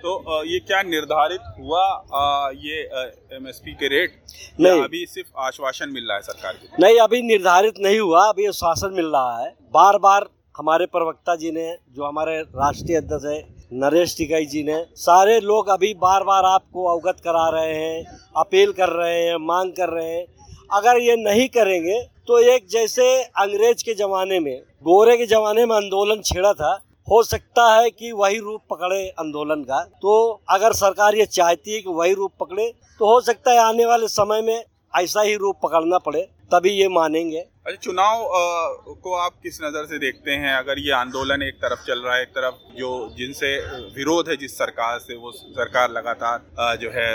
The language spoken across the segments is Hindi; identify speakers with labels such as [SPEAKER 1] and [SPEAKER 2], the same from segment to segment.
[SPEAKER 1] तो ये क्या निर्धारित हुआ ये एमएसपी के रेट?
[SPEAKER 2] नहीं,
[SPEAKER 1] अभी सिर्फ आश्वासन मिल रहा है सरकार की?
[SPEAKER 2] नहीं, अभी निर्धारित नहीं हुआ, अभी आश्वासन मिल रहा है। बार बार हमारे प्रवक्ता जी ने, जो हमारे राष्ट्रीय अध्यक्ष है नरेश टिकैत जी ने, सारे लोग अभी बार बार आपको अवगत करा रहे हैं, अपील कर रहे हैं, मांग कर रहे हैं। अगर ये नहीं करेंगे तो एक जैसे अंग्रेज के जमाने में, गोरे के जमाने में आंदोलन छेड़ा था, हो सकता है कि वही रूप पकड़े आंदोलन का। तो अगर सरकार ये चाहती है कि वही रूप पकड़े तो हो सकता है आने वाले समय में ऐसा ही रूप पकड़ना पड़े, तभी ये मानेंगे।
[SPEAKER 1] अच्छा, चुनाव को आप किस नज़र से देखते हैं? अगर ये आंदोलन एक तरफ चल रहा है, एक तरफ जो जिनसे विरोध है जिस सरकार से, वो सरकार लगातार जो है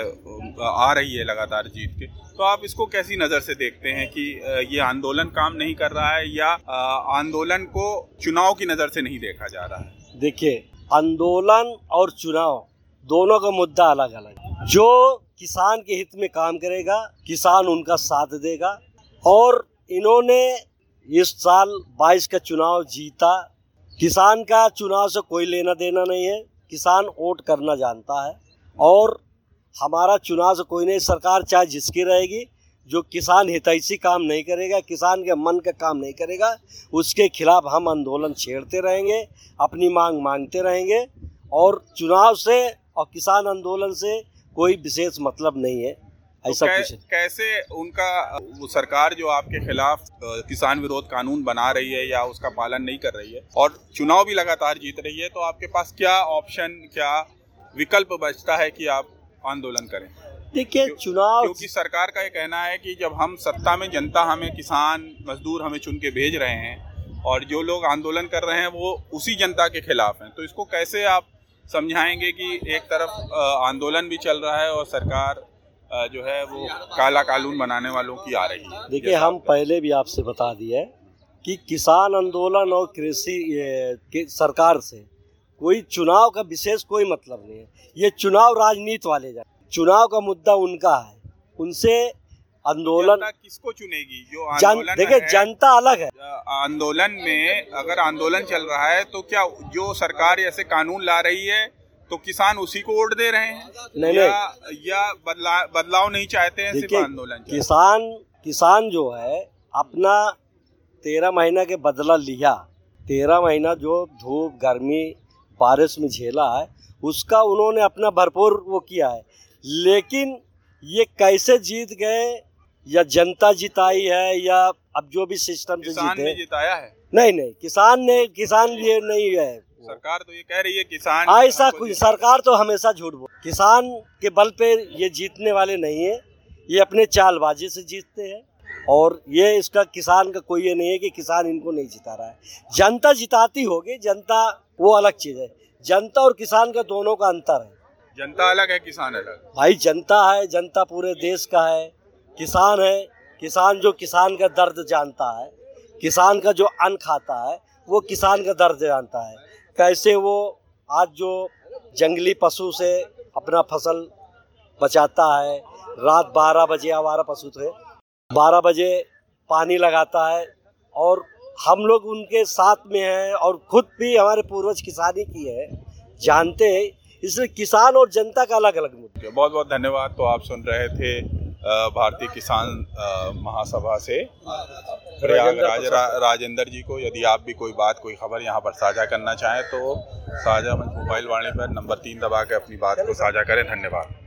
[SPEAKER 1] आ रही है लगातार जीत के, तो आप इसको कैसी नज़र से देखते हैं कि ये आंदोलन काम नहीं कर रहा है या आंदोलन को चुनाव की नज़र से नहीं देखा जा रहा है?
[SPEAKER 2] देखिए, आंदोलन और चुनाव दोनों का मुद्दा अलग अलग है। जो किसान के हित में काम करेगा, किसान उनका साथ देगा। और इन्होंने इस साल 22 का चुनाव जीता। किसान का चुनाव से कोई लेना देना नहीं है, किसान वोट करना जानता है। और हमारा चुनाव से कोई नहीं, सरकार चाहे जिसकी रहेगी, जो किसान हितैषी काम नहीं करेगा, किसान के मन का काम नहीं करेगा, उसके खिलाफ हम आंदोलन छेड़ते रहेंगे, अपनी मांग मांगते रहेंगे। और चुनाव से और किसान आंदोलन से कोई विशेष मतलब नहीं है।
[SPEAKER 1] तो कैसे उनका वो सरकार जो आपके खिलाफ किसान विरोध कानून बना रही है या उसका पालन नहीं कर रही है और चुनाव भी लगातार जीत रही है, तो आपके पास क्या ऑप्शन, क्या विकल्प बचता है कि आप आंदोलन करें?
[SPEAKER 2] देखिए, चुनाव,
[SPEAKER 1] क्योंकि सरकार का ये कहना है कि जब हम सत्ता में, जनता हमें, किसान मजदूर हमें चुन के भेज रहे हैं और जो लोग आंदोलन कर रहे हैं वो उसी जनता के खिलाफ हैं, तो इसको कैसे आप समझाएंगे कि एक तरफ आंदोलन भी चल रहा है और सरकार जो है वो काला कानून बनाने वालों की आ रही है?
[SPEAKER 2] देखिए, हम पहले भी आपसे बता दिए कि किसान आंदोलन और कृषि सरकार से कोई चुनाव का विशेष कोई मतलब नहीं है। ये चुनाव राजनीति वाले जाए, चुनाव का मुद्दा उनका है, उनसे आंदोलन
[SPEAKER 1] किसको चुनेगी? जो आंदोलन
[SPEAKER 2] देखिए, जनता अलग है।
[SPEAKER 1] आंदोलन में अगर आंदोलन चल रहा है तो क्या जो सरकार ऐसे कानून ला रही है तो किसान उसी को वोट दे रहे हैं?
[SPEAKER 2] नहीं,
[SPEAKER 1] या बदलाव नहीं चाहते हैं? सिर्फ आंदोलन
[SPEAKER 2] किसान जो है अपना 13 महीना के बदला लिया, 13 महीना जो धूप गर्मी बारिश में झेला है, उसका उन्होंने अपना भरपूर वो किया है। लेकिन ये कैसे जीत गए, या जनता जिताई है, या अब जो भी सिस्टम से
[SPEAKER 1] किसान ने जिताया है?
[SPEAKER 2] नहीं, किसान ये नहीं है।
[SPEAKER 1] सरकार तो ये कह रही है किसान,
[SPEAKER 2] ऐसा कुछ सरकार तो हमेशा झूठ बोल, किसान के बल पे ये जीतने वाले नहीं है, ये अपने चालबाजी से जीतते हैं। और ये इसका किसान का कोई ये नहीं है कि किसान इनको नहीं जिता रहा है, जनता जिताती होगी, जनता वो अलग चीज है। जनता और किसान का दोनों का अंतर है।
[SPEAKER 1] जनता अलग है, किसान अलग।
[SPEAKER 2] भाई, जनता है, जनता पूरे देश का है। किसान है, किसान जो किसान का दर्द जानता है, किसान का जो अन्न खाता है वो किसान का दर्द जानता है। कैसे वो आज जो जंगली पशु से अपना फसल बचाता है, रात 12 बजे, आवारा पशु थे, 12 बजे पानी लगाता है, और हम लोग उनके साथ में हैं और खुद भी हमारे पूर्वज किसानी की है, जानते हैं। इसलिए किसान और जनता का अलग अलग मुद्दे।
[SPEAKER 1] बहुत बहुत धन्यवाद। तो आप सुन रहे थे भारतीय किसान महासभा से प्रयागराज राजेंद्र जी को। यदि आप भी कोई बात, कोई खबर यहाँ पर साझा करना चाहें तो साझा मंच मोबाइल वाणी पर नंबर 3 दबा के अपनी बात को साझा करें। धन्यवाद।